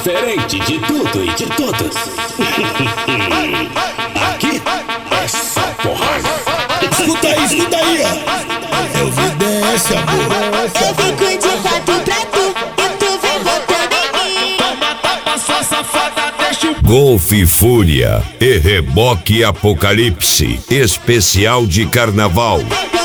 Diferente de tudo e de todos. Aqui é só porrada. Escuta aí, ó. Eu vi dessa, amor. Eu fico de quatro pra tu e tu vem botando em mim. Toma tapa, sua safada, deixa o Golf Fúria e Reboque Apocalipse, especial de carnaval.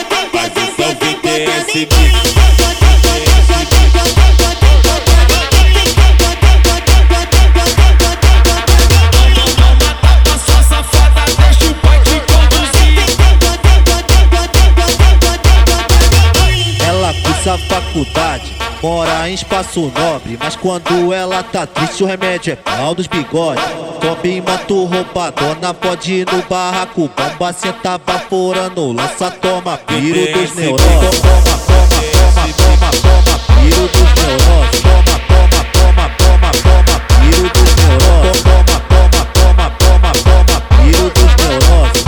Essa faculdade mora em espaço nobre, mas quando ela tá triste o remédio é pau dos bigodes. Sobe em moto roubadona, pode ir no barraco, bomba senta baforando, lança toma, piro dos neurônios. Toma, piro dos neurônios. Toma, piro dos neurônios. Toma, piro dos neurônios.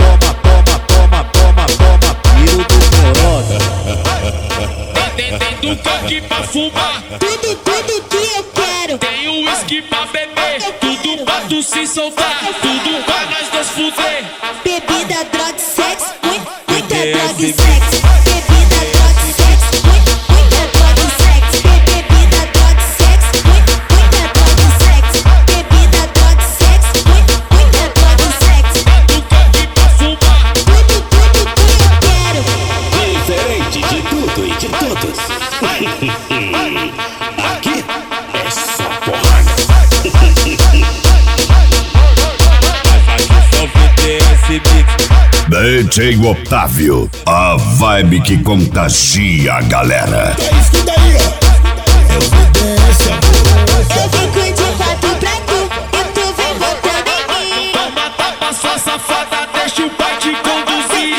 Toma, piro dos neurônios. Tem do coque pra fumar, Tudo que eu quero. tem o uísque pra beber, tudo pra tu se soltar, tudo pra nós dois fuder. Bebida, droga, sexo, muita droga e sexo. Bebida, droga, sexo, muita droga e sexo. Bebida, droga, sexo, muita droga e sexo. Bebida, droga, sexo, muita droga e sexo. Do coque pra fumar, Tudo que eu quero. Diferente de tudo e de todos. Aqui é só porrada. só fuder esse mix. DJ Otávio, a vibe que contagia a galera. Escuta aí, ó. Eu vi dessa, amor. Eu fico de quatro pra tu e tu vem botando em mim. Toma tapa, sua safada, deixa o pai te conduzir.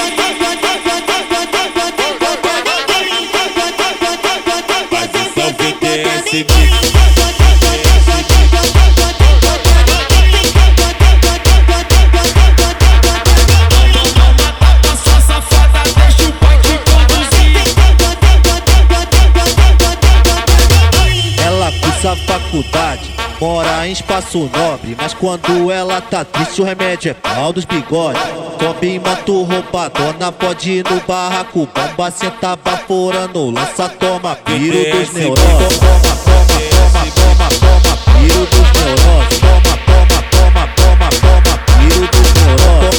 Ela cursa faculdade, mora em espaço nobre, mas quando ela tá triste o remédio é pau dos bigodes. Sobe em moto roubadona, pode ir no barraco, bomba senta baforando, lança toma, piro dos neurônios. Toma, piro dos neurônios. Toma, piro dos neurônios.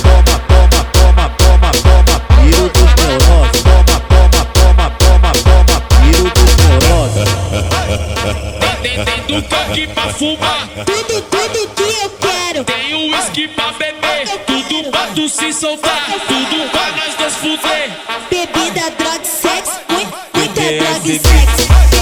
Toma, piro dos neurônios. Toma, piro dos neurônios. Tem do coque pra fumar, Tudo que eu quero. tem o uísque pra beber, tudo pra tu se soltar, tudo pra nós dois fuder. Bebida, droga, sexo, muita droga e sexo.